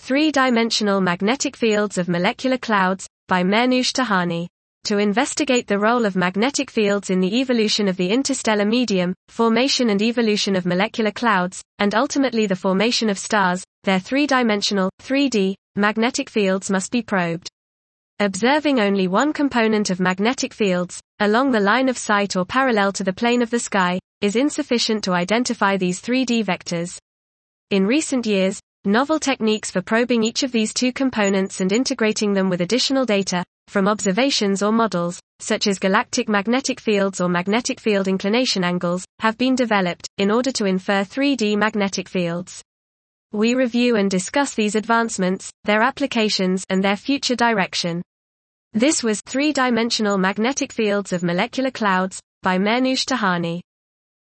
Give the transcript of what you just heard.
Three-dimensional magnetic fields of molecular clouds, by Mehrnoush Tahani. To investigate the role of magnetic fields in the evolution of the interstellar medium, formation and evolution of molecular clouds, and ultimately the formation of stars, their three-dimensional, 3D, magnetic fields must be probed. Observing only one component of magnetic fields, along the line of sight or parallel to the plane of the sky, is insufficient to identify these 3D vectors. In recent years, novel techniques for probing each of these two components and integrating them with additional data, from observations or models, such as galactic magnetic fields or magnetic field inclination angles, have been developed, in order to infer 3D magnetic fields. We review and discuss these advancements, their applications, and their future direction. This was Three-Dimensional Magnetic Fields of Molecular Clouds, by Mehrnoush Tahani.